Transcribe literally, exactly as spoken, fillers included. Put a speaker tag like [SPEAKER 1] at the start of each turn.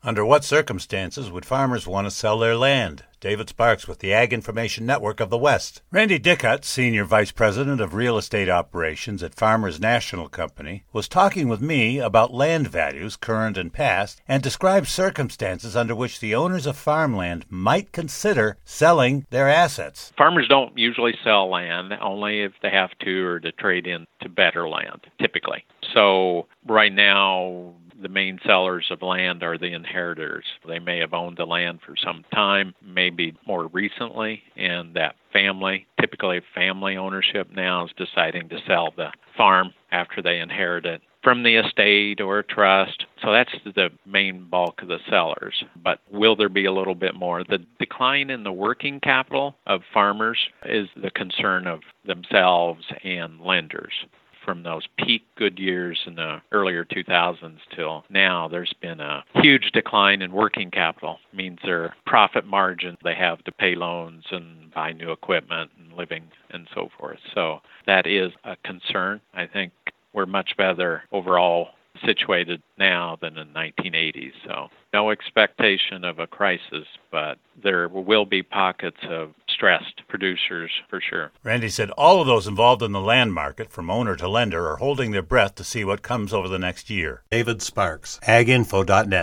[SPEAKER 1] Under what circumstances would farmers want to sell their land? David Sparks with the Ag Information Network of the West. Randy Dickut, Senior Vice President of Real Estate Operations at Farmers National Company, was talking with me about land values, current and past, and described circumstances under which the owners of farmland might consider selling their assets.
[SPEAKER 2] Farmers don't usually sell land, only if they have to or to trade in to better land, typically. So right now, the main sellers of land are the inheritors. They may have owned the land for some time, maybe more recently, and that family, typically family ownership now, is deciding to sell the farm after they inherit it from the estate or a trust. So that's the main bulk of the sellers. But will there be a little bit more? The decline in the working capital of farmers is the concern of themselves and lenders. From those peak good years in the earlier two thousands till now, there's been a huge decline in working capital. It means their profit margin they have to pay loans and buy new equipment and living and so forth. So that is a concern. I think we're much better overall situated now than in the nineteen eighties. So no expectation of a crisis, but there will be pockets of stressed producers for sure.
[SPEAKER 1] Randy said all of those involved in the land market, from owner to lender, are holding their breath to see what comes over the next year. David Sparks, ag info dot net.